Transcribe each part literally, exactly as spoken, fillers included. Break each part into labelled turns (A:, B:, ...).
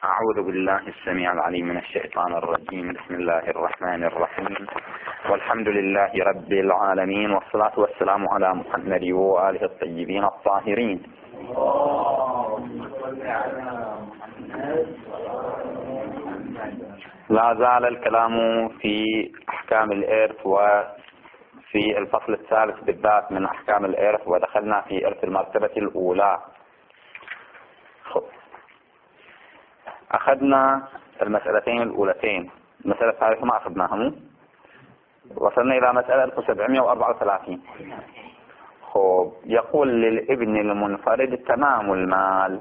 A: أعوذ بالله السميع العليم من الشيطان الرجيم. بسم الله الرحمن الرحيم، والحمد لله رب العالمين، والصلاة والسلام على محمد وآله الطيبين الطاهرين. لا زال الكلام في أحكام الإرث وفي الفصل الثالث بالذات من أحكام الإرث، ودخلنا في إرث المرتبة الأولى. أخذنا المسألتين الأولتين، المسألة الثالثة ما أخذناها، وصلنا إلى مسألة ألف وسبعمائة وأربعة وثلاثين. خب يقول للابن المنفرد تمام المال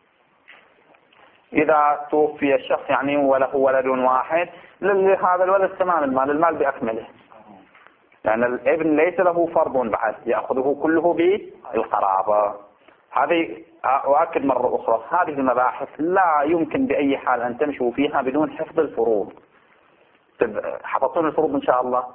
A: إذا توفي الشخص، يعني وله ولد واحد، لهذا الولد تمام المال، المال بأكمله، لأن الابن ليس له فرض بعد يأخذه كله بالقرابة. هذه أؤكد مرة أخرى، هذه المباحث لا يمكن بأي حال أن تمشوا فيها بدون حفظ الفروض. حفظتون الفروض إن شاء الله؟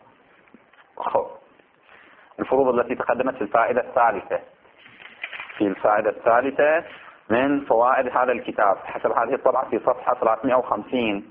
A: الفروض التي تقدمت في الفائدة الثالثة في الفائدة الثالثة من فوائد هذا الكتاب حسب هذه الطبعة في صفحة ثلاثمائة وخمسين.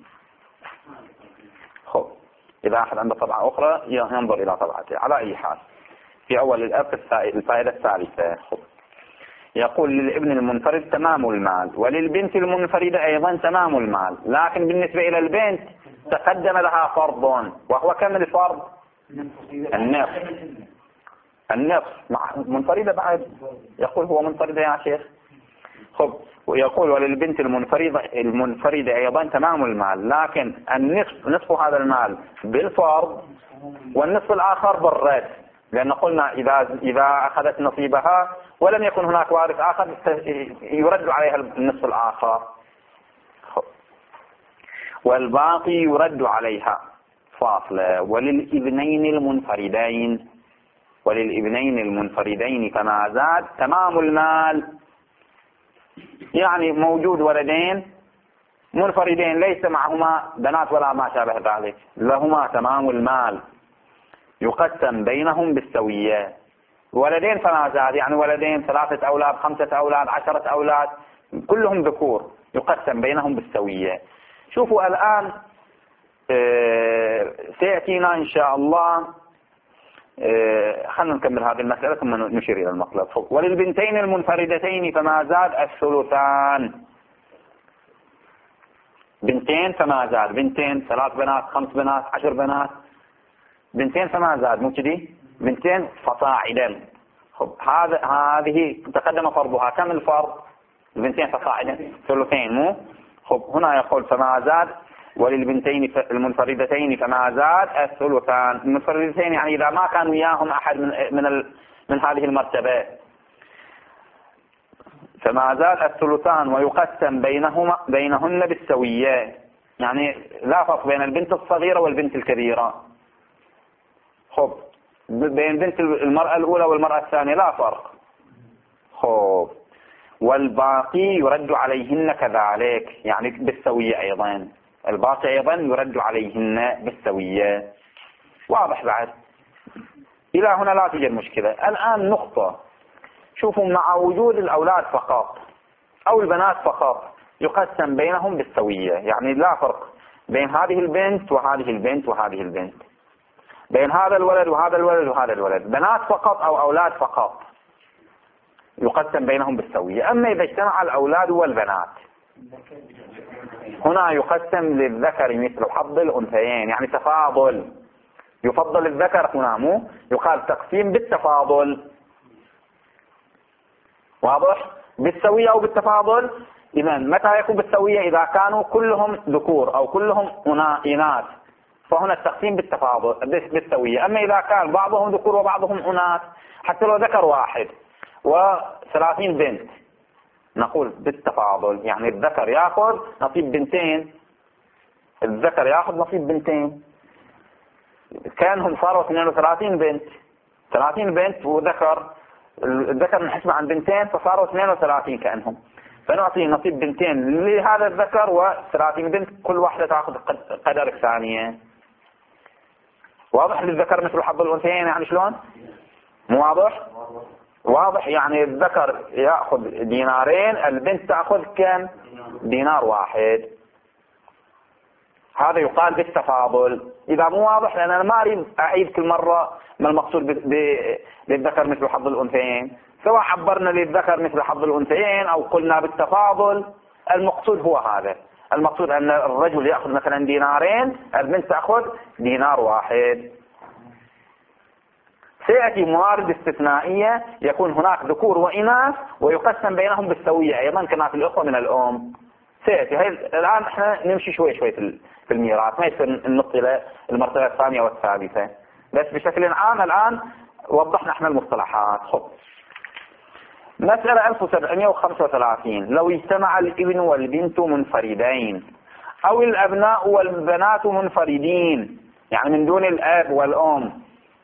A: خب إذا أحد عنده طبعة أخرى ينظر إلى طبعته. على أي حال في أول الفائدة الثالثة خب يقول للابن المنفرد تمام المال، وللبنت المنفردة أيضا تمام المال، لكن بالنسبة إلى البنت تقدم لها فرض، وهو كم الفرض؟ النصف. النصف مع منفردة بعد، يقول هو منفردة يا شيخ. خب ويقول وللبنت المنفردة المنفردة أيضا تمام المال، لكن النصف نصف هذا المال بالفرض، والنصف الآخر بالرد، لأن قلنا إذا إذا أخذت نصيبها ولم يكن هناك وارث آخر يرد عليها النصف الآخر، والباقي يرد عليها فاصلة. وللابنين المنفردين وللابنين المنفردين فما زاد تمام المال، يعني موجود ولدين منفردين ليس معهما بنات ولا ما شابه ذلك، لهما تمام المال، يقسم بينهم بالسوية. ولدين فما زاد، يعني ولدين ثلاثة أولاد، خمسة أولاد، عشرة أولاد، كلهم ذكور، يقسم بينهم بالسوية. شوفوا الآن اه سيأتينا إن شاء الله، اه خلنا نكمل هذه المسألة ثم نشير إلى المطلب. وللبنتين المنفردتين فما زاد الثلثان. بنتين فما زاد، بنتين ثلاث بنات، خمس بنات، عشر بنات، بنتين فما زاد، مو كذي؟ بنتين فصاعدا. خب هذا هذه تقدم فرضها، كم الفرض؟ البنتين فصاعدا ثلثين، مو؟ خب هنا يقول فما زاد وللبنتين المنفردتين فما زاد الثلثان. المنفردتين يعني إذا ما كان وياهم أحد من من ال من هذه المرتبة، فما زاد الثلثان، ويقسم بينهما بينهن بالسوية، يعني لا فرق بين البنت الصغيرة والبنت الكبيرة. خب بين بنت المرأة الأولى والمرأة الثانية لا فرق. خب والباقي يرد عليهن كذلك، يعني بالسوية أيضا، الباقي أيضا يرد عليهن بالسوية. واضح بعد؟ إلى هنا لا توجد مشكلة. الآن نقطة، شوفوا مع وجود الأولاد فقط أو البنات فقط يقسم بينهم بالسوية، يعني لا فرق بين هذه البنت وهذه البنت وهذه البنت، بين هذا الولد وهذا الولد وهذا الولد، بنات فقط أو أولاد فقط يقسم بينهم بالسوية. أما إذا اجتمع الأولاد والبنات هنا يقسم للذكر مثل حظ الأنثيين، يعني تفاضل، يفضل الذكر هنا، مو يقال تقسيم بالتفاضل. واضح؟ بالسوية أو بالتفاضل. إذا متى يكون بالسوية؟ إذا كانوا كلهم ذكور أو كلهم إناث، فهنا التقسيم بالتفاضل بالسوية. أما إذا كان بعضهم ذكور وبعضهم إناث، حتى لو ذكر واحد وثلاثين بنت، نقول بالتفاضل، يعني الذكر يأخذ نصيب بنتين، الذكر يأخذ نصيب بنتين، كانهم صاروا اثنين وثلاثين بنت، ثلاثين بنت وذكر، الذكر نحسب عن بنتين فصاروا اثنين وثلاثين كأنهم، فنعطي نصيب بنتين لهذا الذكر وثلاثين بنت، كل واحدة تأخذ قدر الثانية. واضح؟ للذكر مثل حظ الأنثيين، يعني شلون؟ مو واضح؟ واضح، يعني الذكر يأخذ دينارين، البنت تأخذ كم؟ دينار واحد. هذا يقال بالتفاضل. إذا مو واضح، لأن أنا ما أريد أعيد كل مرة ما المقصود بالذكر مثل حظ الأنثيين، سواء عبرنا للذكر مثل حظ الأنثيين أو قلنا بالتفاضل، المقصود هو هذا. المقصود أن الرجل يأخذ مثلا دينارين، البنت تأخذ دينار واحد. سيأتي موارد استثنائية يكون هناك ذكور وإناث ويقسم بينهم بالسوية أيضا كما في الأخوة من الأم. سيأتي. هاي الآن احنا نمشي شوي شوي في الميراث، ما يصير ننط إلى المرتبة الثانية والثالثة، بس بشكل عام الآن وضحنا احنا المصطلحات. خب. مسألة ألف وسبعمائة وخمسة وثلاثين. لو اجتمع الابن والبنت منفردين أو الأبناء والبنات منفردين، يعني من دون الأب والأم.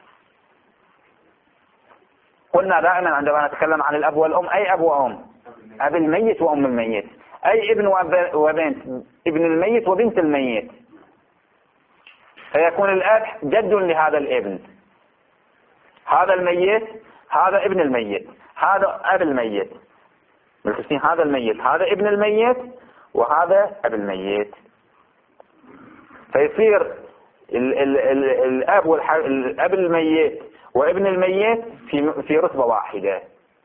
A: قلنا دائما عندما نتكلم عن الأب والأم أي أب وأم؟ أب الميت وأم الميت. أي ابن وبنت، ابن الميت وبنت الميت. فيكون الأب جد لهذا الابن، هذا الميت هذا ابن الميت، هذا أب الميت بالحسين، هذا الميت هذا ابن الميت وهذا أب الميت. فيصير ال ال ال الأب والأب الميت وابن الميت في في رتبة واحدة.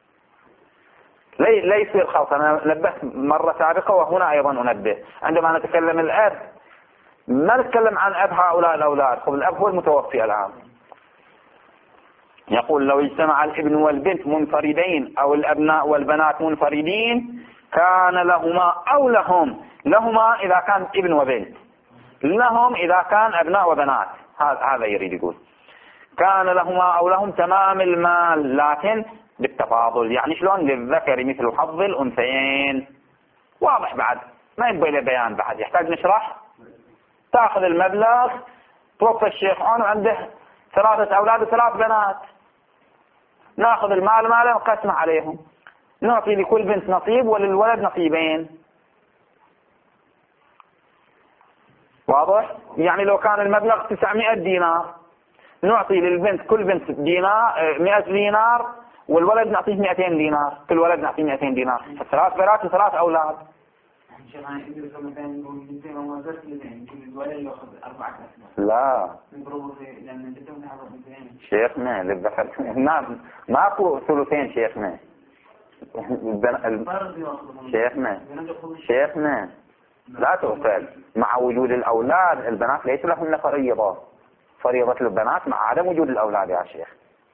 A: لا يصير خلط. أنا نبهت مرة سابقة وهنا أيضا أنبه، عندما نتكلم الأب ما نتكلم عن أب هؤلاء الأولاد. خب الأب هو المتوفي الآن. يقول لو اجتمع الابن والبنت منفردين أو الأبناء والبنات منفردين كان لهما أو لهم، لهما إذا كان ابن وبنت، لهم إذا كان أبناء وبنات. هذا يريد يقول كان لهما أو لهم تمام المال، لكن بالتفاضل. يعني شلون؟ للذكر مثل حظ الأنثيين. واضح بعد؟ ما يبقى له بيان بعد، يحتاج نشرح. تأخذ المبلغ، توفى الشيخ عنده ثلاثة أولاد وثلاث بنات، نأخذ المال ماله نقسمه عليهم، نعطي لكل بنت نصيب وللولد نصيبين. واضح؟ يعني لو كان المبلغ تسعمائة دينار نعطي للبنت كل بنت دينار مئة دينار والولد نعطيه مئتين دينار، كل ولد نعطيه مئتين دينار، ثلاث بنات وثلاث أولاد. لا شيخنا للذكر ما ماكو ثلثين شيخنا. شيخنا شيخنا لا تغفل. مع وجود الأولاد البنات ليس لهن فريضة، فريضة البنات مع عدم وجود الأولاد يا شيخ.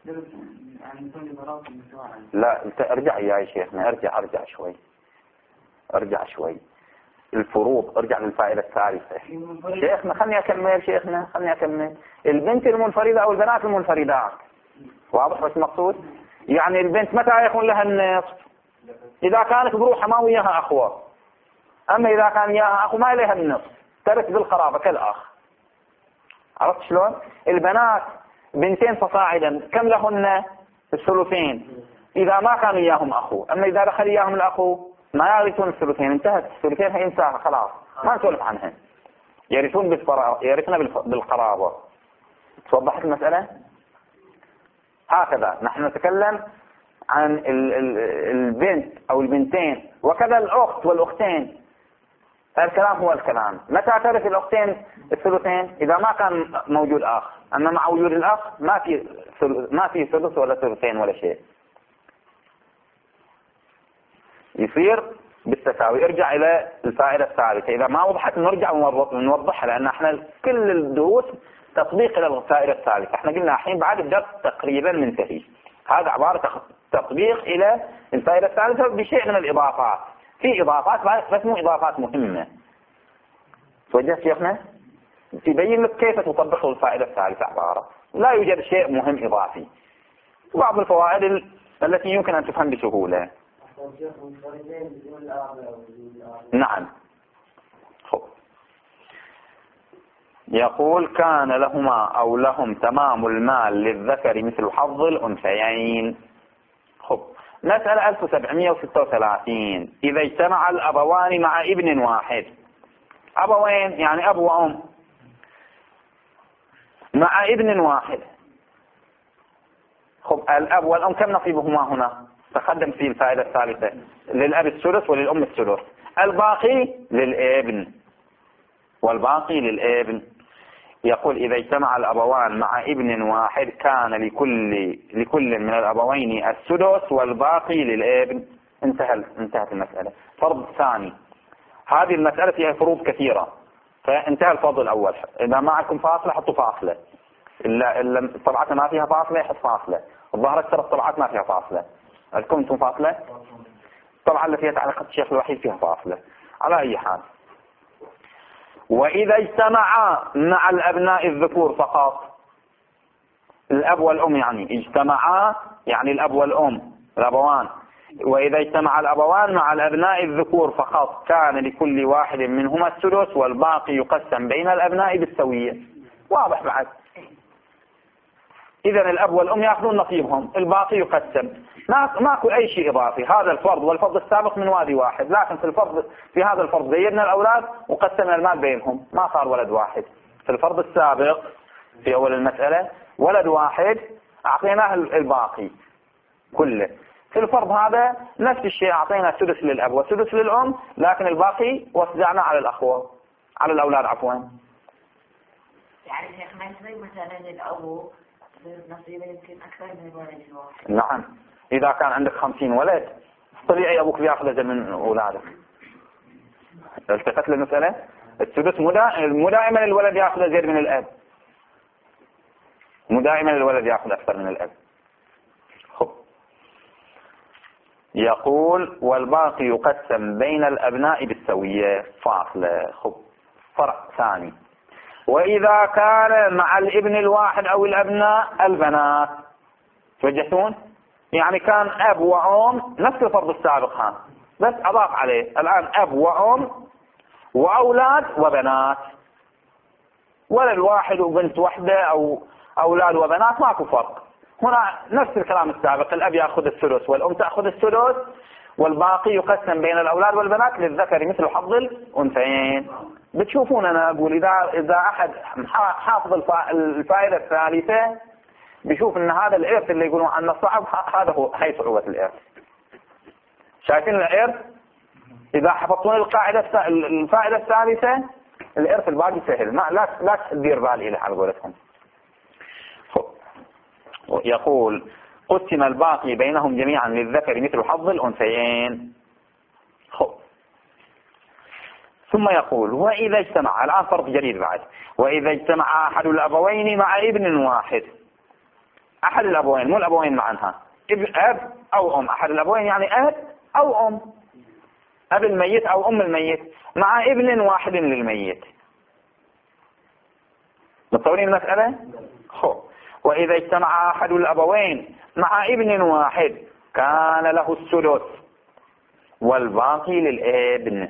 A: لا انت ارجع يا شيخنا، ارجع ارجع شوي ارجع شوي الفروض، ارجع للفائدة الثالثة. شيخنا خلني أكمل، شيخنا خلني أكمل. البنت المنفردة أو البنات المنفردات، واضح بس المقصود؟ يعني البنت متى يكون لها النصف؟ إذا كانت بروحها ما وياها أخوة، أما إذا كان وياها أخو ما لها النصف، ترث بالقرابة كالأخ. عرفت شلون؟ البنات بنتين فصاعدا كم لهن؟ الثلثين إذا ما كانوا وياهم أخو، أما إذا دخل وياهم الأخو ما يرثون الثلثين، انتهت الثلثين هي انتهى خلاص ما نسولف عنها، يرثون بالقرابة، يرثنا بالقرابة. توضحت المسألة؟ هكذا نحن نتكلم عن ال ال البنت أو البنتين وكذا الأخت والأختين. الكلام هو الكلام. متى ترث الأختين الثلثين؟ إذا ما كان موجود أخ، أما مع وجود الأخ ما في ما في ثلث ولا ثلثين ولا شيء، يصير بالتساوي. ارجع إلى الفائدة الثالثة، إذا ما وضحت نرجع ونوضحها، لأن احنا كل الدروس تطبيق إلى الفائدة الثالثة. احنا قلنا الحين بعد الدرس تقريبا منتهي، هذا عبارة تطبيق إلى الفائدة الثالثة بشيء من الإضافات. في إضافات بس مو إضافات مهمة. توجه شيخنا تبين لك كيف تطبق الفائدة الثالثة عبارة، لا يوجد شيء مهم إضافي. بعض الفوائد التي يمكن أن تفهم بسهولة. نعم. خب. يقول كان لهما أو لهم تمام المال للذكر مثل حظ الأنثيين. خب. مسألة ألف وسبعمائة وستة وثلاثين. إذا اجتمع الأبوان مع ابن واحد، أبوين يعني أب وأم، مع ابن واحد. خب الأب والأم كم نصيبهما هنا؟ تقدم في الفائدة الثالثة، للأب الثلث وللأم الثلث. الباقي للابن والباقي للابن. يقول إذا اجتمع الأبوان مع ابن واحد كان لكل لكل من الأبوين السدس والباقي للابن. انتهى انتهت المسألة. فرض ثاني، هذه المسألة فيها فروض كثيرة، فانتهى الفرض الأول. إذا ما عندكم فاصلة حطوا فاصلة، إلا إلا الطبعات ما فيها فاصلة حط فاصلة، الظاهر أكثر الطبعات ما فيها فاصلة. عندكم انتم فاصلة؟ الطبعة اللي فيها تعليقات الشيخ الوحيد فيها فاصلة. على أي حال، وإذا اجتمعا مع الأبناء الذكور فقط، الأب والأم يعني اجتمعا، يعني الأب والأم الأبوان، وإذا اجتمع الأبوان مع الأبناء الذكور فقط كان لكل واحد منهما السدس والباقي يقسم بين الأبناء بالسوية. واضح بعد؟ إذن الأب والأم يأخذون نصيبهم، الباقي يقسم، ما ماكو أي شيء إضافي. هذا الفرض والفرض السابق من وادي واحد، لكن في الفرض في هذا الفرض زيدنا الأولاد وقسمنا المال بينهم، ما صار ولد واحد. في الفرض السابق في أول المسألة ولد واحد أعطيناه الباقي كله. في الفرض هذا نفس الشيء، أعطينا سدس للأب وسدس للأم، لكن الباقي وزعنا على الأخوة على الأولاد عفوا.
B: يعني شيخ ما يصير مثلا الأبو نصيبه يمكن أكثر من الولد الواحد.
A: نعم، إذا كان عندك خمسين ولد طبيعي أبوك بيأخذ أجل من أولادك. التفت للمسألة، السدس مو دائما الولد يأخذ زيادة من الأب، مو دائما الولد يأخذ أكثر من الأب. خب. يقول والباقي يقسم بين الأبناء بالسوية فاصلة. خب. فرع ثاني، وإذا كان مع الابن الواحد أو الأبناء البنات، توجهتون؟ يعني كان أب وأم نفس الفرض السابق ها، بس أضاف عليه الآن أب وأم وأولاد وبنات، ولد واحد وبنت واحدة أو أولاد وبنات ماكو فرق. هنا نفس الكلام السابق، الأب يأخذ الثلث والأم تأخذ الثلث والباقي يقسم بين الأولاد والبنات للذكر مثل حظ الأنثيين. بتشوفون أنا أقول إذا إذا أحد حافظ الفائدة الثالثة بيشوف إن هذا الإرث اللي يقولون عنه صعب، هذا هو هي صعوبة الإرث. شايفين الإرث؟ إذا حفظتون القاعدة الفائدة الثالثة الإرث الباقي سهل، ما لا لا تدير بالي له على قولتهم. يقول قسم الباقي بينهم جميعا للذكر مثل حظ الأنثيين. خب. ثم يقول وإذا اجتمع، الآن فرض جديد بعد، وإذا اجتمع أحد الأبوين مع ابن واحد، أحد الأبوين مو الأبوين معنها أب أو أم، أحد الأبوين يعني أب أو أم، أب الميت أو أم الميت مع ابن واحد للميت. متصورين المسألة؟ خب. وإذا اجتمع أحد الأبوين مع ابن واحد كان له السدس والباقي للابن.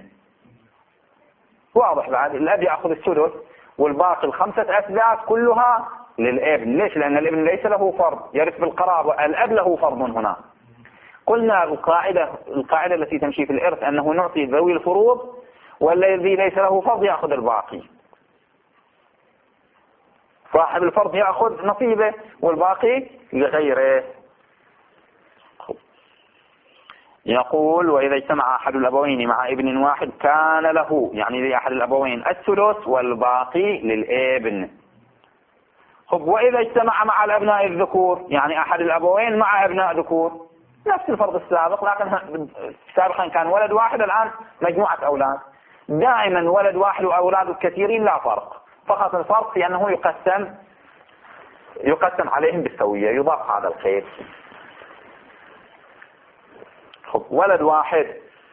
A: واضح بعد؟ الأب يأخذ السدس والباقي الخمسة أسداس كلها للابن. ليش؟ لأن الابن ليس له فرض، يرث بالقرابة، الأب له فرض هنا. قلنا القاعدة القاعدة التي تمشي في الإرث أنه نعطي ذوي الفروض والذي ليس له فرض يأخذ الباقي. صاحب الفرض يأخذ نصيبه والباقي لغيره. يقول وإذا اجتمع أحد الأبوين مع ابن واحد كان له، يعني لأحد الأبوين الثلث والباقي للابن. خب. وإذا اجتمع مع الأبناء الذكور، يعني أحد الأبوين مع أبناء ذكور، نفس الفرض السابق، لكن سابقا كان ولد واحد الآن مجموعة أولاد. دائما ولد واحد وأولاد كثيرين لا فرق، فقط الفرق في أنه يقسم يقسم عليهم بالسوية، يضاف هذا الخير. خب. ولد واحد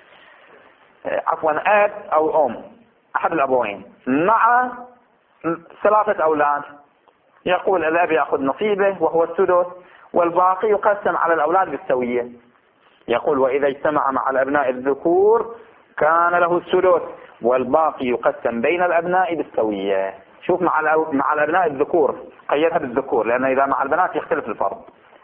A: عفوا أب أو أم أحد الأبوين مع ثلاثة أولاد، يقول الأب يأخذ نصيبه وهو السدس والباقي يقسم على الأولاد بالسوية. يقول وإذا اجتمع مع الأبناء الذكور كان له السدس والباقي يقسم بين الأبناء بالسوية. شوف مع مع الأبناء الذكور قيدها بالذكور، لأن إذا مع البنات يختلف الفرض.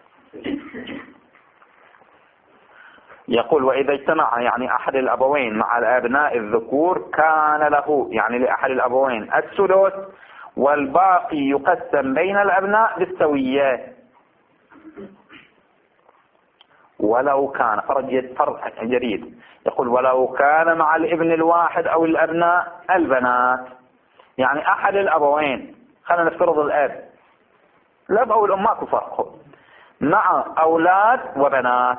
A: يقول وإذا اجتمع يعني أحد الأبوين مع الأبناء الذكور كان له، يعني لأحد الأبوين السدس والباقي يقسم بين الأبناء بالسوية. ولو كان فرض فرض جديد، يقول ولو كان مع الابن الواحد أو الأبناء البنات، يعني أحد الأبوين، خلينا نفترض الأب، الأب أو الأم ماكو فرق، مع أولاد وبنات،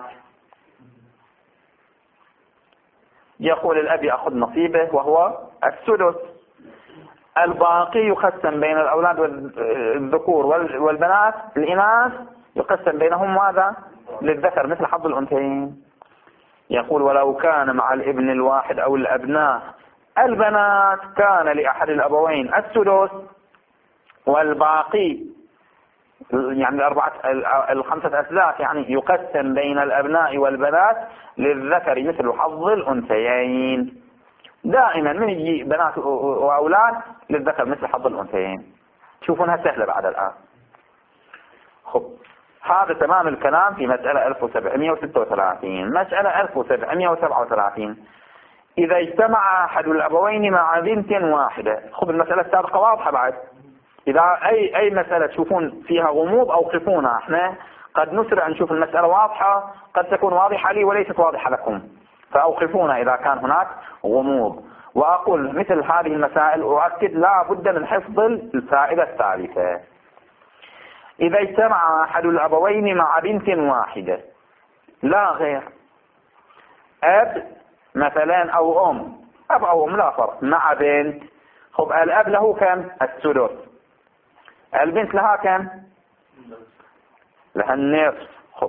A: يقول الأب يأخذ نصيبه وهو السدس، الباقي يقسم بين الأولاد والذكور والبنات، الإناث يقسم بينهم ماذا؟ للذكر مثل حظ الأنثيين. يقول ولو كان مع الابن الواحد أو الأبناء البنات كان لأحد الأبوين السدس، والباقي يعني الأربعة الخمسة أثلاث يعني يقسم بين الأبناء والبنات للذكر مثل حظ الأنثيين. دائما من يجي بنات وأولاد للذكر مثل حظ الأنثيين. تشوفونها سهلة بعد الآن. خب هذا تمام الكلام في مسألة ألف وسبعمائة وستة وثلاثين. مسألة ألف وسبعمائة وسبعة وثلاثين، إذا اجتمع أحد الأبوين مع بنت واحدة. خب المسألة السابقة واضحة بعد. إذا أي أي مسألة تشوفون فيها غموض أوقفونا، احنا قد نسرع نشوف المسألة واضحة، قد تكون واضحة لي وليست واضحة لكم، فأوقفونا إذا كان هناك غموض. وأقول مثل هذه المسائل أؤكد لا بد من حفظ الفائدة الثالثة. إذا اجتمع أحد الأبوين مع بنت واحدة لا غير، أب مثلا أو أم، أب أو أم لا فرق، مع بنت، خب الأب له كم؟ السدس، البنت لها كم؟ لها النصف. خب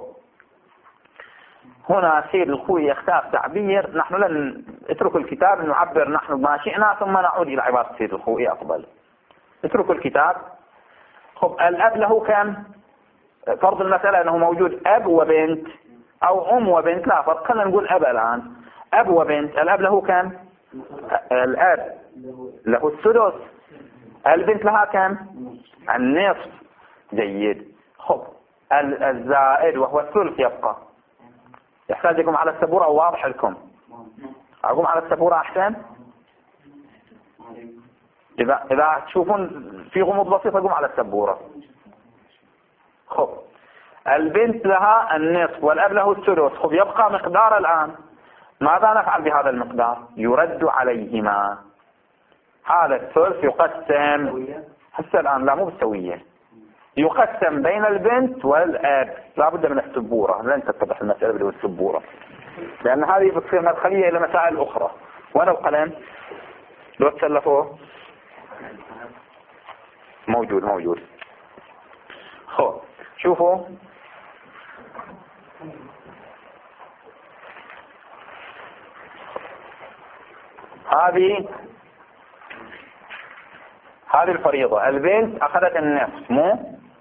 A: هنا سيد الخوي يختار تعبير، نحن لن اتركوا الكتاب نعبر نحن ما شئنا ثم نعود إلى عبارة سيد الخوي أفضل. اتركوا الكتاب. خب الأب له كم؟ فرض المسألة أنه موجود أب وبنت أو أم وبنت لا فرق، خلينا نقول أب الآن، أب وبنت، الأب له كم؟ الأب له السدس، البنت لها كم؟ النصف. جيد. خب الزائد وهو الثلث يبقى. يحتاجكم على السبورة أو واضح لكم؟ أقوم على السبورة أحسن؟ إذا إذا تشوفون في غموض بسيط أقوم على السبورة. خب البنت لها النصف والأب له الثلث. خب يبقى مقدار الآن، ماذا نفعل بهذا المقدار؟ يرد عليهما. هذا الثلث يقسم هسه الآن، لا مو بالسوية، يقسم بين البنت والأب. لا بد من السبورة، لن تتضح المسألة بدون السبورة، لأن هذه بتصير مدخلية إلى مسائل أخرى. وأنا القلم لو تسلفوه موجود موجود. خب شوفوا هذه هذه الفريضة، البنت أخذت النصف مو؟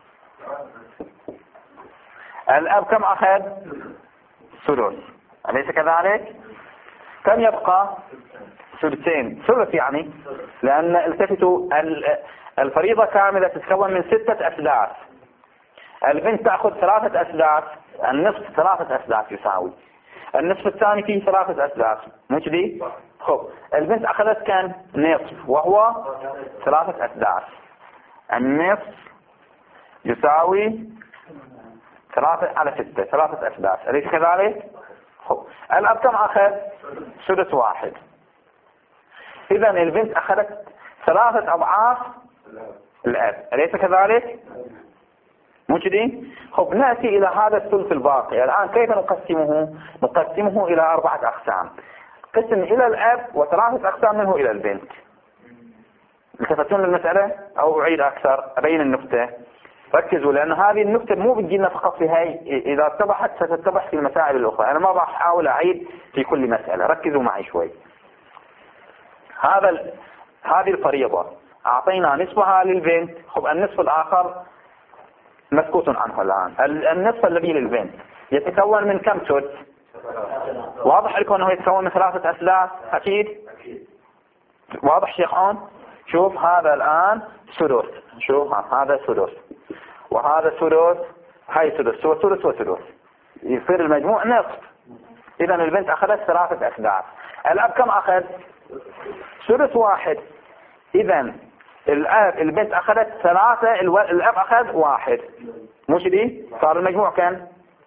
A: الأب كم أخذ؟ ثلث، أليس كذلك؟ كم يبقى؟ ثلثين، ثلث يعني، لأن التفتوا الفريضة كاملة تتكون من ستة أسداس، البنت تأخذ ثلاثة أسداس، النصف ثلاثة أسداس يساوي، النصف الثاني فيه ثلاثة أسداس، مو كذي؟ خب البنت أخذت كم؟ نصف وهو ثلاثة أسداس، النصف يساوي ثلاثة على ستة، ثلاثة أسداس، أليس كذلك؟ خب الأب كم أخذ؟ سدس واحد. إذا البنت أخذت ثلاثة أضعاف الأب، أليس كذلك؟ مو كذي؟ خب نأتي إلى هذا الثلث الباقي. الآن كيف نقسمه؟ نقسمه إلى أربعة أقسام، قسم إلى الأب وثلاثة أقسام منه إلى البنت. التفتون للمسألة أو أعيد أكثر أبين النقطة؟ ركزوا، لأن هذه النقطة مو بتجينا فقط في هاي، إذا اتضحت ستتضح في المسائل الأخرى. أنا ما راح أحاول أعيد في كل مسألة، ركزوا معي شوي. هذا ال... هذه الفريضة أعطينا نصفها للبنت. خب النصف الآخر مسكوت عنه الآن. النصف الذي للبنت يتكون من كم ثلث؟ واضح لكم أنه يتكون من ثلاثة أثلاث؟ أكيد واضح شيخ عون؟ شوف هذا الآن ثلث، شوف هذا ثلث وهذا ثلث، هاي ثلث وثلث وثلث، يصير المجموع نصف. إذا البنت أخذت ثلاثة أثلاث، الأب كم أخذ؟ ثلث واحد. إذا الأب البنت أخذت ثلاثة، الأب أخذ واحد، مو كذي؟ صار المجموع كم؟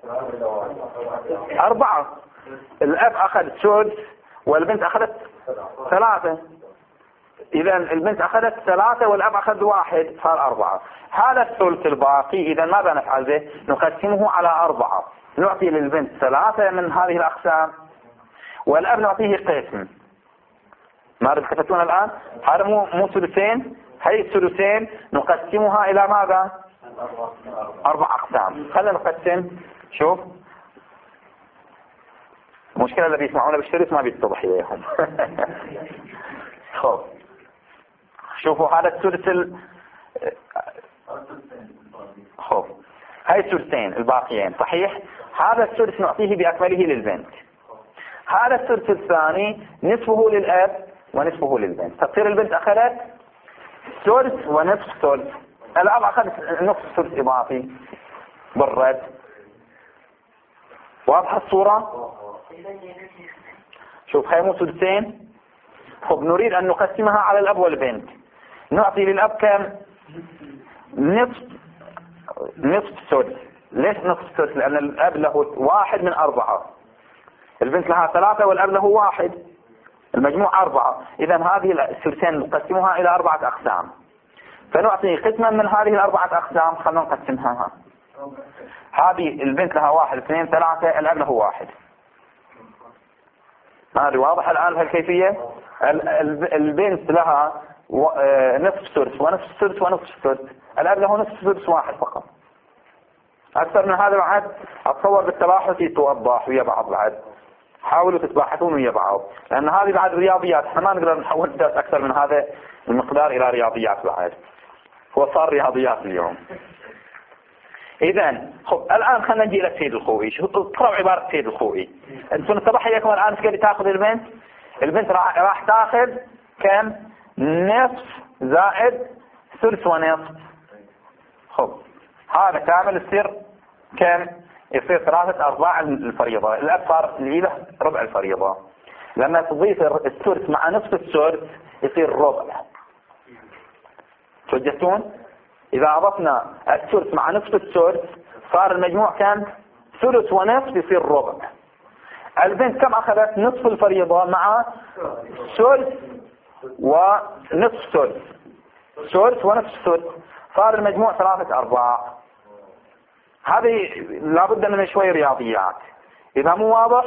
A: أربعة. الأب أخذ سدس والبنت أخذت ثلاثة. إذا البنت أخذت ثلاثة والأب أخذ واحد، صار أربعة. هذا الثلث الباقي إذا ماذا نفعل به؟ نقسمه على أربعة، نعطي للبنت ثلاثة من هذه الأقسام والأب نعطيه قسم. ما تفتون الآن؟ هذا مو مو ثلثين، هي الثلثين نقسمها إلى ماذا؟ أربع أقسام. خلينا نقسم. شوف المشكلة اللي بيسمعونا بالشريط ما بيتضح إليهم. خب شوفوا هذا الثلث ال... خب هاي الثلثين الباقيين صحيح. هذا الثلث نعطيه بأكمله للبنت. هذا الثلث الثاني نصفه للأب ونصفه للبنت. تصير البنت أخذت ثلث ونصف ثلث، الأب أخذ نصف ثلث إضافي بالرد. واضحة الصورة؟ شوف هاي مو ثلثين. خب نريد أن نقسمها على الأب والبنت. نعطي للأب كم؟ نصف نصف ثلث. ليش نصف ثلث؟ لأن الأب له واحد من أربعة، البنت لها ثلاثة والأب له واحد، المجموع أربعة. إذا هذه الثلثين نقسمها إلى أربعة أقسام، فنعطي قسما من هذه الأربعة أقسام. خلونا نقسمها. هذه البنت لها واحد اثنين ثلاثة، الأب له واحد. هذه واضح الآن هالكيفية. البنت لها نصف ثلث ونصف ثلث ونصف ثلث، الأب له نصف ثلث واحد فقط. أكثر من هذا بعد أتصور بالتلاحظ توضح ويا بعض. بعد حاولوا تتباحثون ويا بعض، لأن هذه بعد رياضيات، احنا ما نقدر نحول درس أكثر من هذا المقدار إلى رياضيات. بعد هو صار رياضيات اليوم. إذا خب الآن خلينا نجي إلى سيد الخوئي. شو اقرأوا عبارة سيد الخوئي. أنتم اتضح لكم الآن كيف تأخذ البنت؟ البنت راح راح تأخذ كم؟ نصف زائد ثلث ونصف. خب هذا كامل يصير كم؟ يصير ثلاثة أرباع الفريضة. الأب صار له ربع الفريضة. لما تضيف الثلث مع نصف الثلث يصير ربع. توجهتون؟ إذا أضفنا الثلث مع نصف الثلث صار المجموع كم؟ ثلث ونصف يصير ربع. البنت كم أخذت؟ نصف الفريضة مع ثلث ونصف ثلث، ثلث ونصف ثلث، صار المجموع ثلاثة أرباع. هذه لابد من شوي رياضيات. إذا مو واضح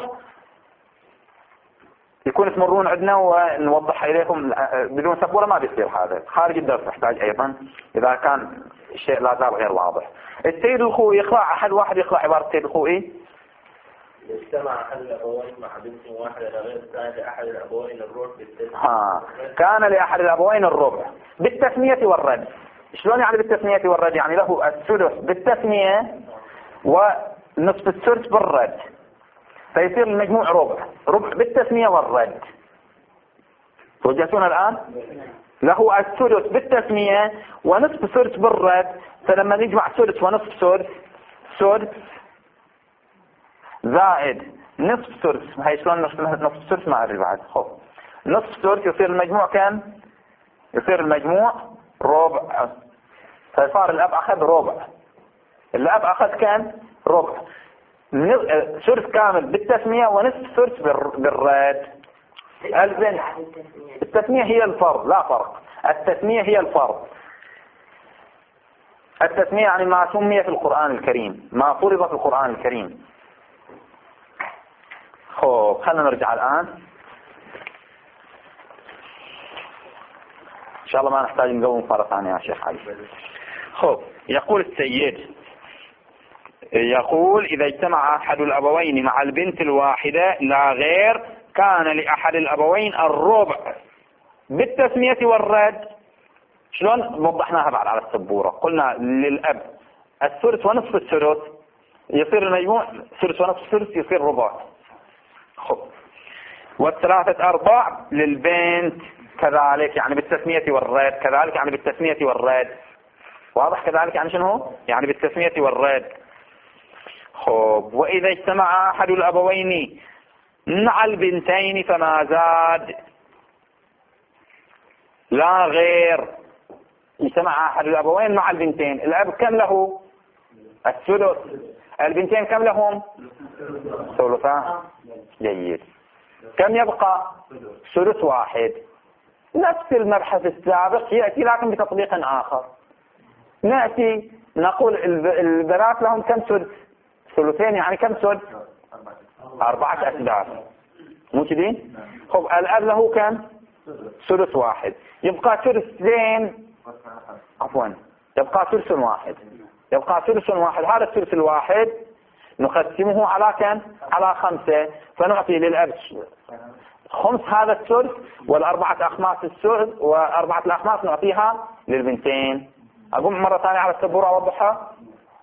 A: يكون تمرون عندنا ونوضح إليكم بدون سبورة. ما بيصير هذا خارج الدرس، يحتاج أيضا إذا كان الشيء لا زال غير واضح. السيد الخوئي يقرأ أحد واحد يقرأ عبارة السيد الخوئي.
C: اجتمع أحد الأبوين مع بنت واحدة غير الثاني لأحد الأبوين الربع بالتسمية.
A: ها كان لأحد الأبوين الربع بالتسمية والرد. شلون يعني بالتسمية والرد؟ يعني له الثلث بالتسمية ونصف الثلث بالرد، فيصير المجموع ربع. ربع بالتسمية والرد. توجهتون الآن؟ له الثلث بالتسمية ونصف ثلث بالرد، فلما نجمع ثلث ونصف ثلث، ثلث زائد نصف ثلث. هاي شلون نصف ثلث؟ ما أدري بعد. خب نصف ثلث يصير المجموع كم؟ يصير المجموع ربع. فصار الأب أخذ ربع. الأب أخذ كم؟ ربع. ثلث كامل بالتسمية ونصف ثلث بالرد. البنت التسمية هي الفرض، لا فرق. التسمية هي الفرض. التسمية يعني ما سمي في القرآن الكريم، ما فرض في القرآن الكريم. خب خلينا نرجع الآن إن شاء الله ما نحتاج نقوم مرة ثانية يا شيخ علي. خب يقول السيد، يقول إذا اجتمع أحد الأبوين مع البنت الواحدة لا غير كان لأحد الأبوين الربع بالتسمية والرد. شلون وضحناها بعد على السبورة؟ قلنا للأب الثلث ونصف الثلث، يصير المجموع ثلث ونصف ثلث يصير ربع. خب والثلاثة أرباع للبنت كذلك، يعني بالتسمية والرد. كذلك يعني بالتسمية والرد. واضح كذلك يعني شنو؟ يعني بالتسمية والرد. خب وإذا اجتمع أحد الأبوين مع البنتين فما زاد لا غير. اجتمع أحد الأبوين مع البنتين، الأب كم له؟ الثلث. البنتين كم لهم؟ ثلثان. جيد. كم يبقى؟ ثلث واحد. نفس المبحث السابق يأتي لكن بتطبيق آخر. نأتي نقول البنات لهم كم ثلث؟ ثلثين يعني كم ثلث؟ أربعة أسداس. مو كذي؟ خب الأب له كم؟ ثلث واحد. يبقى ثلثين، عفوا يبقى ثلث واحد. يبقى ثلث واحد. هذا الثلث الواحد نقسمه على كم؟ على خمسة، فنعطي للأب خمس هذا الثلث، والأربعة أخماس الثلث، وأربعة الأخماس نعطيها للبنتين. أقوم مرة ثانية على السبورة أوضحها.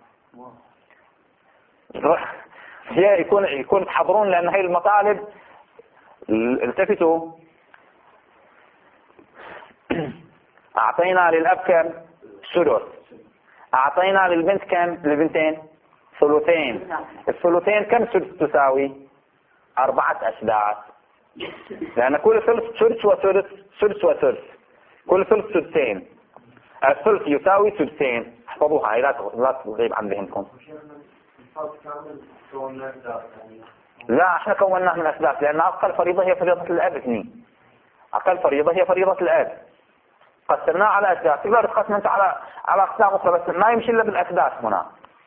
A: هي يكون يكون تحضرون لأن هي المطالب. التفتوا. أعطينا للأب كم؟ ثلث. أعطينا للبنت كم؟ للبنتين ثلثين. الثلثين كم ثلث تساوي؟ أربعة أسداس. لأن كل ثلث ثلث وثلث ثلث وثلث، كل ثلث ثلثين. الثلث يساوي ثلثين. احفظوها لا تغيب عن ذهنكم. لا احنا كوناه من أسداس لأن أقل فريضة هي فريضة الأب اثنين. أقل فريضة هي فريضة الأب. قسمناه على أسداس. تقدر تقسم أنت على على أقسام أخرى بس ما يمشي إلا بالأسداس هنا.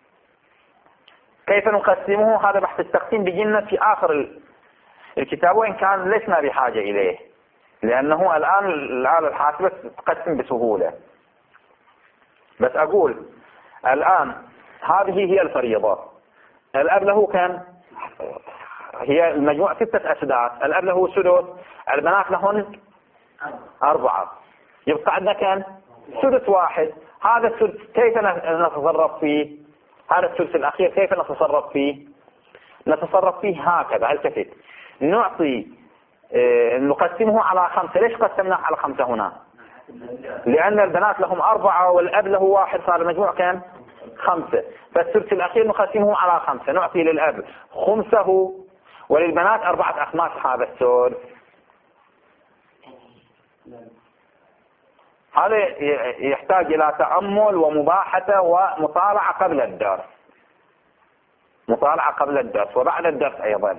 A: كيف نقسمه؟ هذا بحث التقسيم بيجينا في آخر الكتاب، وإن كان لسنا بحاجة إليه لأنه الآن الآلة الحاسبة تقسم بسهولة. بس أقول الآن هذه هي الفريضة. الأب له كم؟ هي المجموع ستة أسداس. الأب له ثلث، البنات لهن أربعة. يبقى عندنا كم؟ ثلث واحد. هذا الثلث كيف نتصرف فيه؟ هذا الثلث الأخير كيف نتصرف فيه؟ نتصرف فيه هكذا. التفت. نعطي اه نقسمه على خمسة. ليش قسمناه على خمسة هنا؟ لأن البنات لهم أربعة والأب له واحد، صار المجموع كم؟ خمسة. فالثلث الأخير نقسمه على خمسة. نعطي للأب خمسه وللبنات أربعة أخماس هذا الثلث. هذا يحتاج إلى تأمل ومباحثة ومطالعة قبل الدرس. مطالعة قبل الدرس وبعد الدرس أيضا.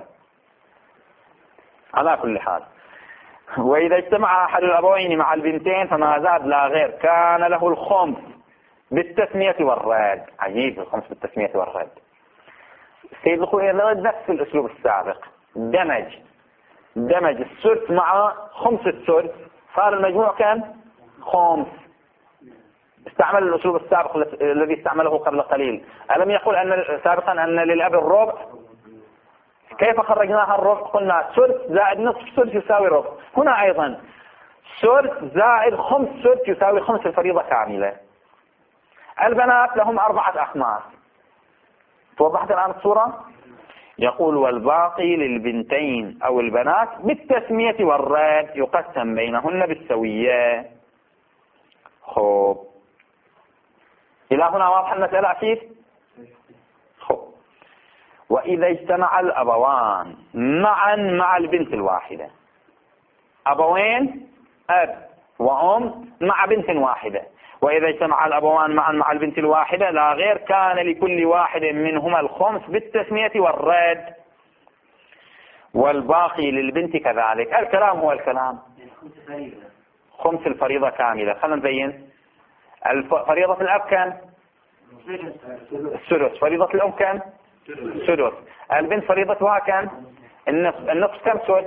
A: على كل حال، وإذا اجتمع أحد الأبوين مع البنتين فما زاد لا غير كان له الخمس بالتسمية والرد. عجيب، الخمس بالتسمية والرد. سيد الأخوة نفس الأسلوب السابق. دمج دمج الثلث مع خمس الثلث، صار المجموع كان خمس. استعمل الأسلوب السابق الذي استعمله قبل قليل. ألم يقول أن سابقا أن للأب الربع؟ كيف خرجناها الربع؟ قلنا ثلث زائد نصف ثلث يساوي ربع. هنا أيضا ثلث زائد خمس ثلث يساوي خمس الفريضة كاملة. البنات لهم أربعة أخماس. توضحت الآن الصورة؟ يقول والباقي للبنتين أو البنات بالتسمية والرد يقسم بينهن بالسوية. خب إلى هنا واضح المسألة أكيد؟ خب وإذا اجتمع الأبوان معا مع البنت الواحدة. أبوين أب وأم مع بنت واحدة. وإذا اجتمع الأبوان معا مع البنت الواحدة لا غير كان لكل واحد منهما الخمس بالتسمية والرد والباقي للبنت كذلك. الكلام هو الكلام. خمس الفريضة كاملة. خلنا نبين. فريضة الأب كان الثلث. فريضة الأم كان ثلث. البنت فريضتها كان النصف. النصف كم ثلث؟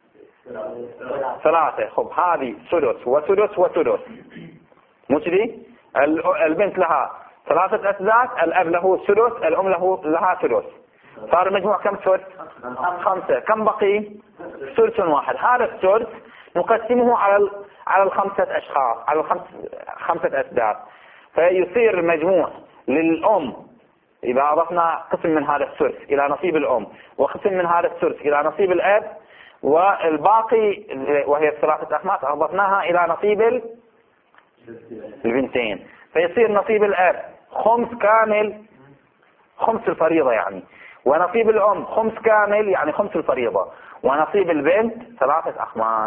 A: ثلاثة. خب هذه ثلث وثلث وثلث. مو كذي؟ البنت لها ثلاثة أسداس، الأب له ثلث، الأم له لها ثلث. صار المجموع كم ثلث؟ خمسة. كم بقي؟ ثلث واحد. هذا الثلث نقسمه على على الخمسة أشخاص، على الخمس خمسة أسداس، فيصير المجموع للأم إذا أضفنا قسم من هذا الثلث إلى نصيب الأم وقسم من هذا الثلث إلى نصيب الأب، والباقي وهي الثلاثة أخماس أضفناها إلى نصيب البنتين، فيصير نصيب الأب خمس كامل، خمس الفريضة يعني، ونصيب الأم خمس كامل يعني خمس الفريضة، ونصيب البنت ثلاثة أخماس.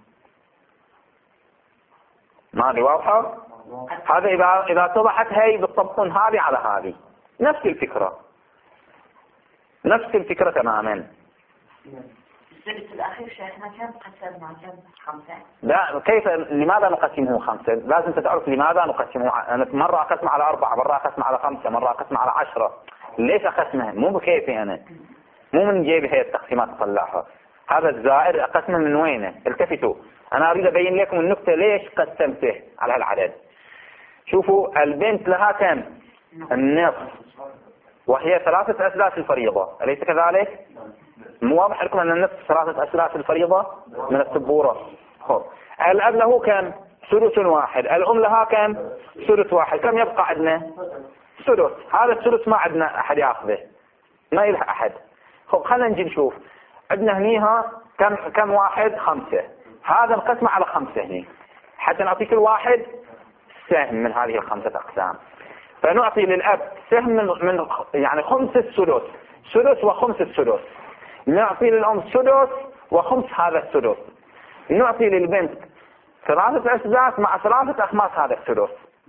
A: ما دي واضحة؟ هذا إذا إذا اتضحت هي بالطبقون هذه على هذه نفس الفكرة. نفس الفكرة تماما.
B: الثلث الأخير شيخنا كم قسمنا كم خمسة؟
A: لا كيف لماذا نقسمه خمسة؟ لازم تعرف لماذا نقسمه. أنا مرة أقسم على أربعة، مرة أقسم على خمسة، مرة أقسم على عشرة. ليش أقسمه؟ مو بكيفي أنا، مو من جيبي هي التقسيمات أطلعها. هذا الزائر أقسمه من وينه؟ التفتوا، أنا أريد أبين لكم النكتة ليش قسمته على هالعدد. شوفوا البنت لها كم؟ النصف، وهي ثلاثة أثلاث الفريضة، أليس كذلك؟ مو واضح لكم أن النصف ثلاثة أثلاث الفريضة من السبورة. خب الأب له كم؟ ثلث واحد. الأم لها كم؟ ثلث واحد. كم يبقى عندنا؟ ثلث. هذا الثلث ما عندنا أحد يأخذه، ما يلها أحد. خب خلينا نجي نشوف عندنا هنيها كم كم واحد؟ خمسة. هذا القسمة على خمسة هني حتى نعطي كل واحد سهم من هذه الخمسة أقسام. فنعطي للأب سهم من, من يعني خمس الثلث، ثلث وخمس الثلث. نعطي للأم سدس وخمس هذا الثلث. نعطي للبنت ثلاثة أسداس مع ثلاثة أخماس هذا الثلث.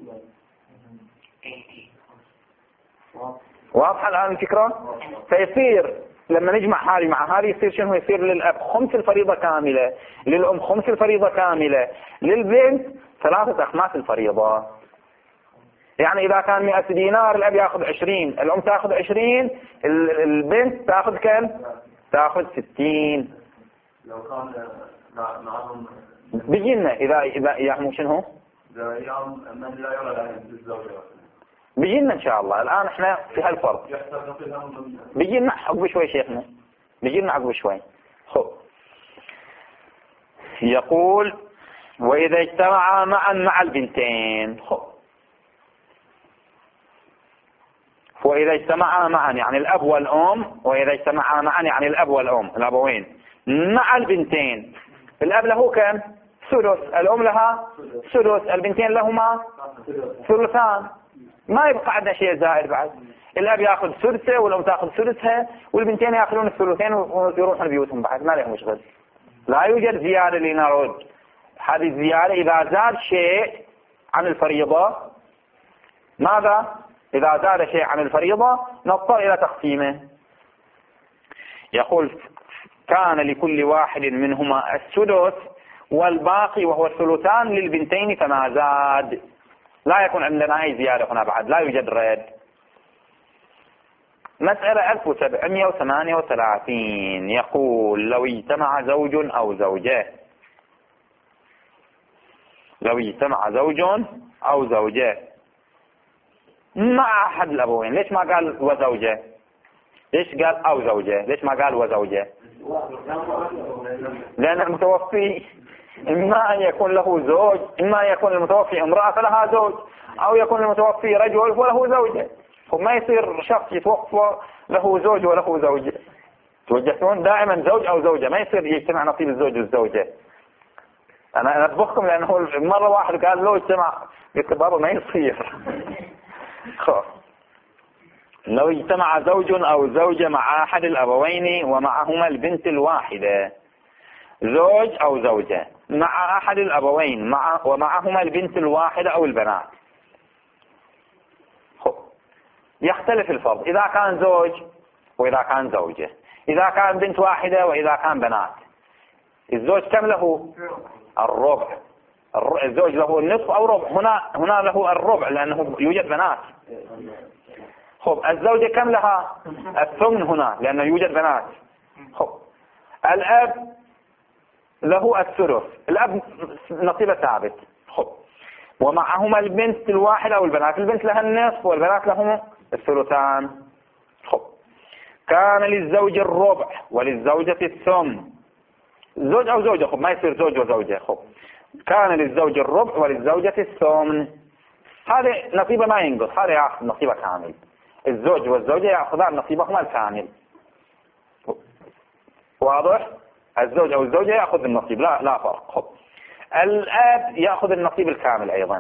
A: واضحة الآن الفكرة؟ فيصير لما نجمع هذه مع هذه يصير شنو؟ يصير للأب خمس الفريضة كاملة، للأم خمس الفريضة كاملة، للبنت ثلاثة أخماس الفريضة. يعني إذا كان مئة دينار الأب يأخذ عشرين، الأم تأخذ عشرين، البنت تأخذ كم؟ تأخذ ستين.
C: لو كان معهم
A: بيجينا إذا إذا يعني شنو؟
C: يوم من لا يرى له الزوجة
A: بيجينا إن شاء الله. الآن إحنا في هالفرض بيجينا عقب شوي شيخنا، بيجينا عقب شوي. خب يقول وإذا اجتمعا معا مع البنتين. خب وإذا اجتمعا معا يعني الأب والأم، وإذا اجتمعا معا يعني الأب والأم الأبوين مع البنتين. الأب له كم؟ ثلث، الأم لها ثلث، البنتين لهما ثلثان. ما يبقى عندنا شيء زائد بعد. الأب يأخذ ثلثه والأم تأخذ ثلثها والبنتين يأخذون الثلثين ويروحون بيوتهم بعد، ما لهم مشغل. لا يوجد زيادة لنرد. هذه الزيادة إذا زاد شيء عن الفريضة. ماذا؟ إذا زاد شيء عن الفريضة نضطر إلى تقسيمه. يقول كان لكل واحد منهما الثلث والباقي وهو الثلثان للبنتين فما زاد. لا يكون عندنا أي زيادة هنا بعد، لا يوجد رد. مسألة ألف وسبعمائة وثمانية وثلاثين يقول لو اجتمع زوج أو زوجة، لو اجتمع زوج أو زوجة مع أحد الأبوين. ليش ما قال وزوجة؟ ليش قال أو زوجة؟ ليش ما قال وزوجة؟ لأن المتوفي إما أن يكون له زوج، إما أن يكون المتوفي امرأة فلها زوج، أو يكون المتوفي رجل وله زوجة. وما يصير شخص يتوفى له زوج وله زوجة. توجهون دائما زوج أو زوجة، ما يصير يجتمع نصيب الزوج والزوجة. أنا أنبهكم لأنه مرة واحد قال له اجتمع بكبار ما يصير. خلاص لو اجتمع زوج أو زوجة مع أحد الأبوين ومعهما البنت الواحدة، زوج أو زوجة مع أحد الأبوين مع ومعهما البنت الواحدة أو البنات. يختلف الفرض إذا كان زوج وإذا كان زوجة، إذا كان بنت واحدة وإذا كان بنات. الزوج كم له؟ الربع. الزوج له النصف أو ربع. هنا هنا له الربع لأنه يوجد بنات. خب الزوجة كم لها؟ الثمن هنا لأنه يوجد بنات. خب الأب له الثلث، الأب نصيبه ثابت. خب ومعهما البنت الواحدة أو البنات، البنت لها النصف والبنات لهم الثلثان. خب كان للزوج الربع وللزوجة الثمن. زوج أو زوجة، خب ما يصير زوج وزوجة. خب كان للزوج الربع وللزوجة الثمن. هذا نصيبه ما ينقص، هذا يأخذ نصيبه كامل. الزوج والزوجة يأخذان نصيبهما الكامل. واضح؟ الزوج أو الزوجة يأخذ النصيب، لا لا فرق. خب الأب يأخذ النصيب الكامل أيضا.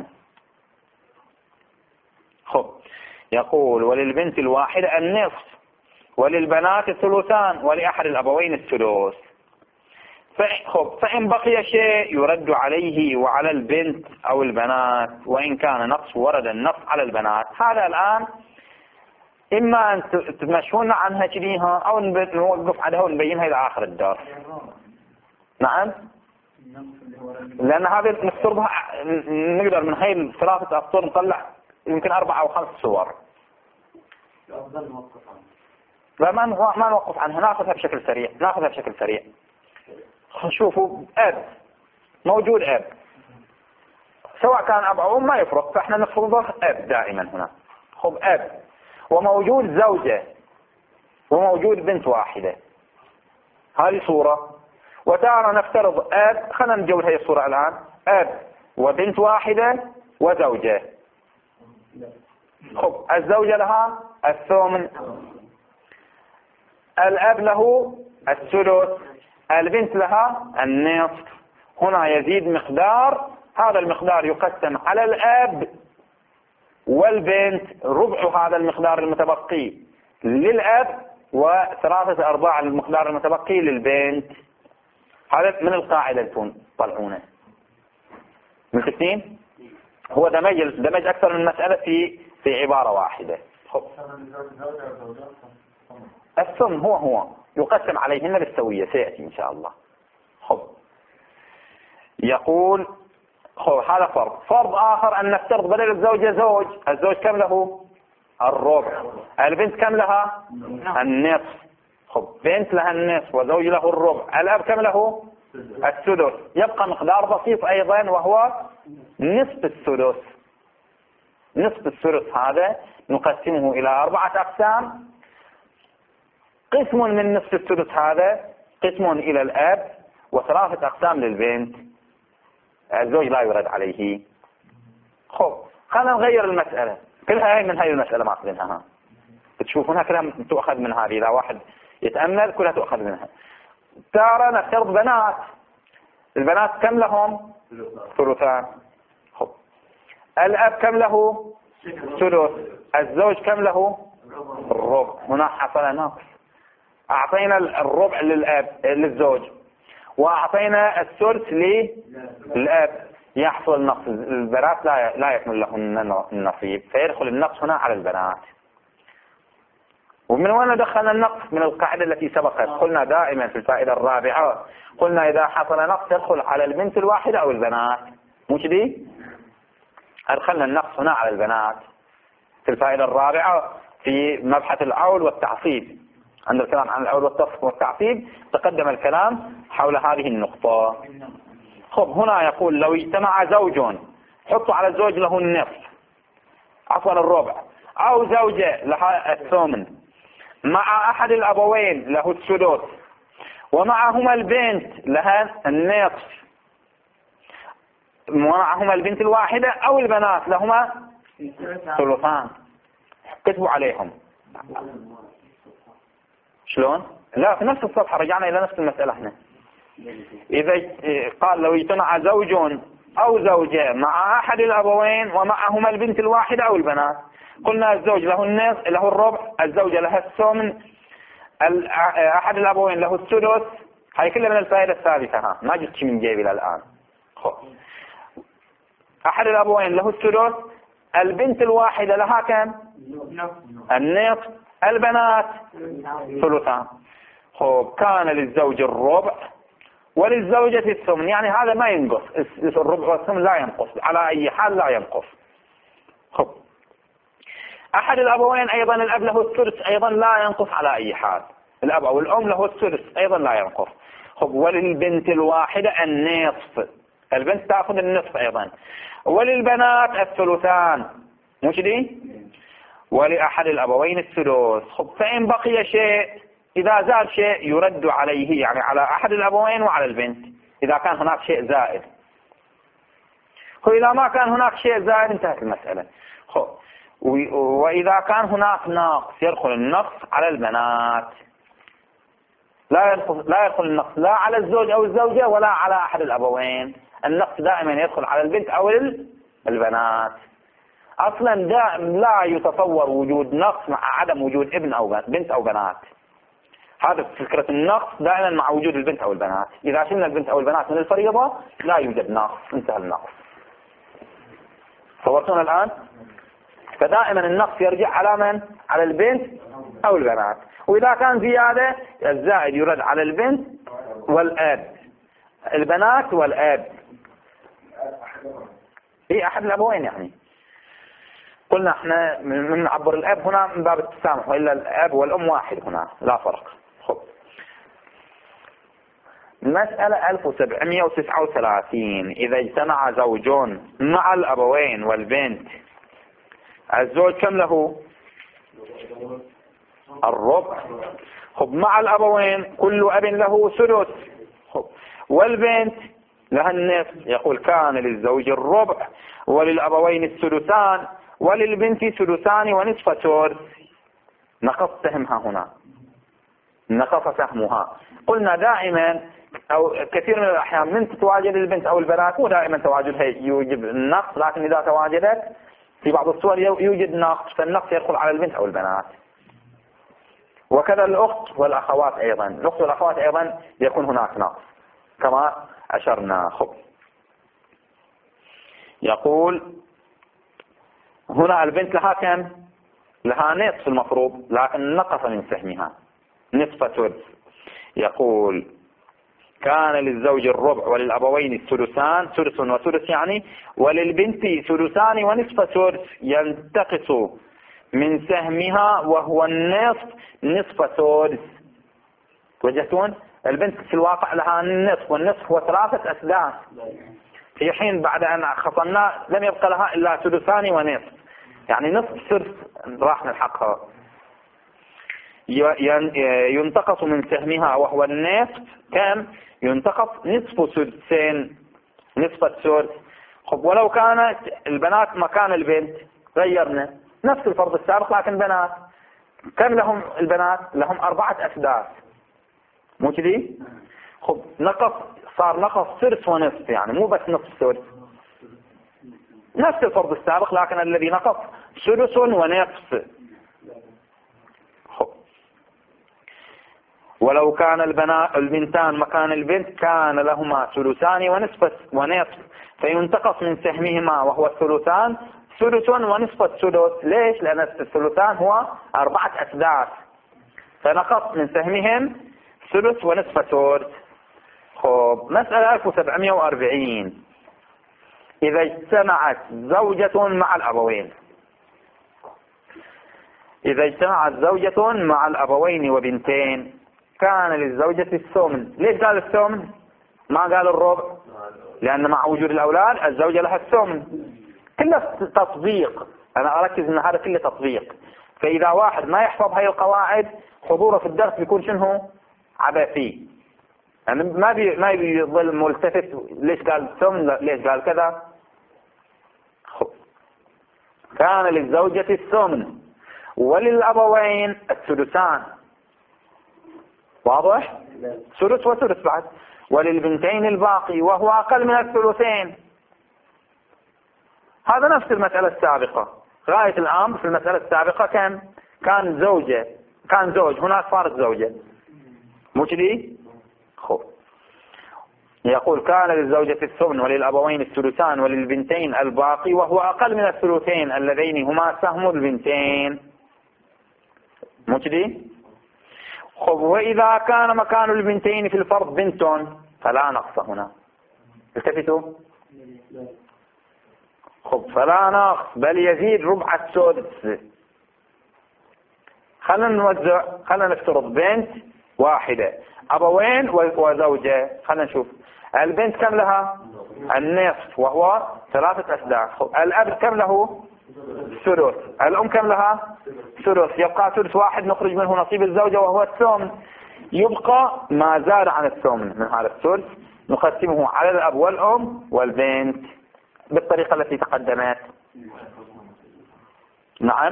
A: خب يقول وللبنت الواحدة النصف وللبنات الثلثان ولأحد الأبوين الثلث. خب فإن بقي شيء يرد عليه وعلى البنت أو البنات، وإن كان نقص ورد النقص على البنات. هذا الآن إما أن تمشون عنها كذيها أو نوقف عليها ونبينها إلى آخر الدار. نعم، لأن هذه نفترضها نقدر من هاي الثلاثة أسطر نطلع يمكن أربع أو خمس صور. لا ما ما نوقف عنها، ناخذها بشكل سريع، ناخذها بشكل سريع. شوفوا أب موجود، أب سواء كان أب أو أم ما يفرق، فإحنا نفرضه أب دائما هنا. خب أب وموجود زوجة وموجود بنت واحدة، هذه صورة. وتارة نفترض أب، خلينا نجول هذه الصورة الآن، أب وبنت واحدة وزوجة. خب الزوجة لها الثمن، الأب له الثلث، البنت لها النصف. هنا يزيد مقدار، هذا المقدار يقسم على الأب والبنت، ربع هذا المقدار المتبقي للأب وثلاثة أرباع المقدار المتبقي للبنت. هذا من القاعدة اللي طلعونه من ستين. هو دمج دمج أكثر من مسألة في في عبارة واحدة. الثمن هو هو يقسم عليهن بالسوية، سيأتي إن شاء الله. خب يقول خب هذا فرض. فرض آخر أن نفترض بدل الزوجة زوج، الزوج كم له؟ الربع. البنت كم لها؟ النصف. خب بنت لها النصف وزوج له الربع. الأب كم له؟ الثلث. يبقى مقدار بسيط أيضا وهو نصف الثلث. نصف الثلث هذا نقسمه إلى أربعة أقسام. قسم من نصف الثلث هذا قسم إلى الأب وثلاثة أقسام للبنت. الزوج لا يرد عليه. خب خلينا نغير المسألة كلها. هاي من هاي المسألة ما أخذناها، بتشوفونها كلها تؤخذ من هذه. إذا واحد يتأمل كلها تؤخذ منها. ترى نفترض بنات، البنات كم لهم؟ ثلثان. خب الأب كم له؟ ثلث. الزوج كم له؟ الربع. هنا حصل نقص، أعطينا الربع للأب للزوج وأعطينا الثلث للأب، يحصل نقص. البنات لا لا يكمل لهن النصيب، فيدخل النقص هنا على البنات. ومن وين دخلنا النقص؟ من القاعدة التي سبقت. قلنا دائما في الفائدة الرابعة، قلنا إذا حصل نقص يدخل على البنت الواحدة أو البنات، مو كذي؟ أدخلنا النقص هنا على البنات في الفائدة الرابعة في مبحث العول والتعصيب. عند الكلام عن العول والتعصيب تقدم الكلام حول هذه النقطة. خب هنا يقول لو اجتمع زوج، حطوا على الزوج له النصف، عفوا الربع، أو زوجة لها الثمن، مع أحد الأبوين له الثلث، ومعهما البنت لها النصف، ومعهما البنت الواحدة أو البنات لهما ثلثان. كتبوا عليهم. شلون؟ لا في نفس الصفحة، رجعنا إلى نفس المسألة هنا. إذا قال لو اجتمع زوج أو زوجة مع أحد الأبوين ومعهما البنت الواحدة أو البنات، قلنا الزوج له النصف له الربع، الزوجة لها الثمن، أحد الأبوين له الثلث. هاي كلها من الفائدة الثالثة، ها ما جبت من جيبي الآن. أحد الأبوين له الثلث، البنت الواحدة لها كم؟ النصف، البنات ثلثان. خب كان للزوج الربع وللزوجة الثمن، يعني هذا ما ينقص، الربع والثمن لا ينقص على أي حال، لا ينقص. خب أحد الأبوين أيضا الأب له الثلث، أيضا لا ينقص على أي حال. الأب أو الأم له الثلث أيضا لا ينقص. خب وللبنت الواحدة النصف، البنت تأخذ النصف أيضا، وللبنات الثلثان، مش دي؟ ولأحد الأبوين الثلث. خب فإن بقي شيء، إذا زاد شيء يرد عليه، يعني على أحد الأبوين وعلى البنت إذا كان هناك شيء زائد. وإذا ما كان هناك شيء زائد انتهت المسألة. خب وإذا كان هناك نقص يدخل النقص على البنات، لا يدخل لا يدخل النقص لا على الزوج أو الزوجة ولا على أحد الأبوين. النقص دائما يدخل على البنت أو البنات. أصلا دائما لا يتصور وجود نقص مع عدم وجود ابن أو بنت أو بنات. هذا فكرة النقص دائما مع وجود البنت أو البنات. إذا شلنا البنت أو البنات من الفريضة لا يوجد نقص، انتهى النقص. صورتونا الآن؟ فدائما النقص يرجع على من؟ على البنت أو البنات. وإذا كان زيادة الزائد يرد على البنت والأب، البنات والأب. هي أحد الأبوين يعني. قلنا احنا من نعبر الأب هنا من باب التسامح، وإلا الأب والأم واحد هنا لا فرق. خب. مسألة ألف وسبعمائة وتسعة وثلاثين. إذا اجتمع زوجون مع الأبوين والبنت، الزوج كم له؟ الربع. خب مع الأبوين كل أب له ثلث، والبنت لها النصف. يقول كان للزوج الربع وللأبوين الثلثان وللبنت ثلثان ونصف ثلث. نقص سهمها هنا، نقص سهمها. قلنا دائما أو كثير من الأحيان من تتواجد البنت أو البنات مو دائما تواجدها يوجب النقص، لكن إذا تواجدت في بعض الصور يوجد نقص، فالنقص يدخل على البنت أو البنات. وكذا الأخت والأخوات أيضا، الأخت والأخوات أيضا يكون هناك نقص كما أشرنا. خب. يقول هنا البنت لها كم؟ لها نصف المفروض، لكن نقص من سهمها نصف ثلث. يقول كان للزوج الربع وللأبوين الثلثان، ثلث وثلث يعني، وللبنت ثلثان ونصف ثلث، ينتقص من سهمها وهو النصف نصف ثلث. وجدتون؟ البنت في الواقع لها النصف، والنصف هو ثلاثة أسداس، في حين بعد أن خصمنا لم يبقى لها إلا ثلثان ونصف، يعني نصف ثلث راح نلحقها. ينتقص من سهمها وهو النصف كم؟ ينتقص نصف ثلثين، نصف الثلث. خب ولو كانت البنات مكان البنت غيرنا نفس الفرض السابق لكن بنات، كم لهم البنات؟ لهم أربعة أسداس، مو كذي؟ خب نقص، صار نقص ثلث ونصف، يعني مو بس نصف ثلث، نفس الفرض السابق لكن الذي نقص ثلث ونصف. خب ولو كان البنات البنتان مكان البنت كان لهما ثلثان ونصف ونصف، فينتقص من سهمهما وهو الثلثان ثلث ونصف الثلث. ليش؟ لأن الثلثان هو أربعة أسداس، فنقص من سهمهم ثلث ونصف ثلث. خب. مسألة ألف وسبعمائة وأربعين. إذا اجتمعت زوجة مع الأبوين، إذا اجتمعت زوجة مع الأبوين وبنتين كان للزوجة الثمن. ليش قال الثمن؟ ما قال الربع؟ لأن مع وجود الأولاد الزوجة لها الثمن. كله تطبيق، أنا أركز أن هذا كله تطبيق. فإذا واحد ما يحفظ هاي القواعد حضوره في الدرس بيكون شنو؟ عبثي، يعني ما بي ما يظل ملتفت ليش قال الثمن، ليش قال كذا. كان للزوجة الثمن وللأبوين الثلثان، واضح؟ ثلث وثلث بعد، وللبنتين الباقي وهو أقل من الثلثين. هذا نفس المسألة السابقة. غاية الأمر في المسألة السابقة كان كان زوجة كان زوج، هناك صارت زوجة، مو كذي؟ خب. يقول كان للزوجة الثمن وللأبوين الثلثان وللبنتين الباقي وهو أقل من الثلثين اللذين هما سهم البنتين، مو كذي؟ خب. وإذا كان مكان البنتين في الفرض بنت فلا نقص هنا. التفتوا. خب. فلا نقص بل يزيد ربع السدس. خلنا نوزع، خلنا نفترض بنت واحدة، أبوين وزوجة. خلنا نشوف البنت كم لها؟ النصف وهو ثلاثة أسداس. الأب كم له؟ ثلث. الأم كم لها؟ ثلث. يبقى ثلث واحد نخرج منه نصيب الزوجة وهو الثمن. يبقى ما زاد عن الثمن من هذا الثلث نقسمه على الأب والأم والبنت بالطريقة التي تقدمت. نعم.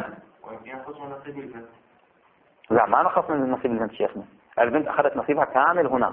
A: لا ما نخص من نصيب البنت شيخنا، البنت أخذت نصيبها كامل هنا،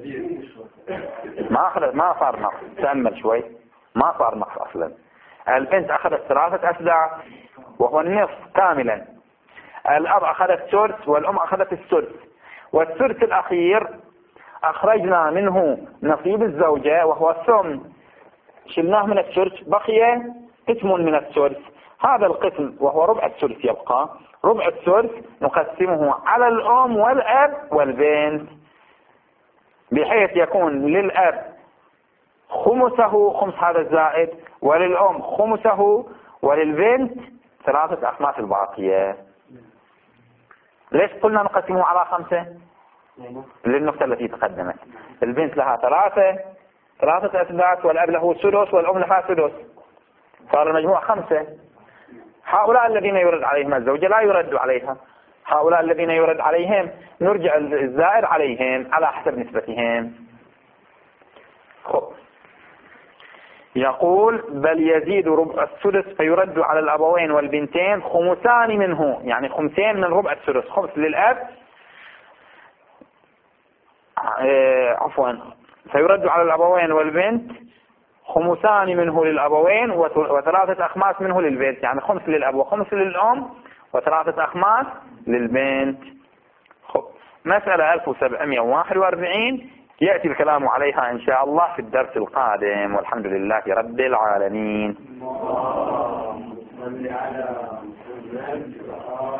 A: ما أخذت، ما صار نقص. تأمل شوي، ما صار نقص أصلا. البنت أخذت ثلاثة أسداس وهو النصف كاملا. الأب أخذ الثلث والأم أخذت الثلث، والثلث الأخير أخرجنا منه نصيب الزوجة وهو الثمن، شلناه من الثلث بقي ثمن من الثلث. هذا القسم وهو ربع الثلث يبقى ربع الثلث نقسمه على الأم والأب والبنت، بحيث يكون للأب خمسه خمس هذا الزائد، وللأم خمسه، وللبنت ثلاثة أخماس الباقية. ليش قلنا نقسمه على خمسة؟ للنقطة التي تقدمت. البنت لها ثلاثة ثلاثة أسداس، والأب له سدس، والأم لها سدس، صار المجموع خمسة. هؤلاء الذين يرد عليهم الزوجة لا يرد عليها، هؤلاء الذين يرد عليهم نرجع الزائد عليهم على حسب نسبتهم. خب. يقول بل يزيد ربع السدس فيرد على الأبوين والبنتين خمسان منه، يعني خمسين من ربع السدس، خمس للأب اه عفوا فيرد على الأبوين والبنت خمسان منه للأبوين وثلاثة أخماس منه للبنت، يعني خمس للأب وخمس للأم وثلاثة أخماس للبنت. خب. مسألة ألف وسبعمائة وواحد وأربعين يأتي الكلام عليها إن شاء الله في الدرس القادم، والحمد لله رب العالمين.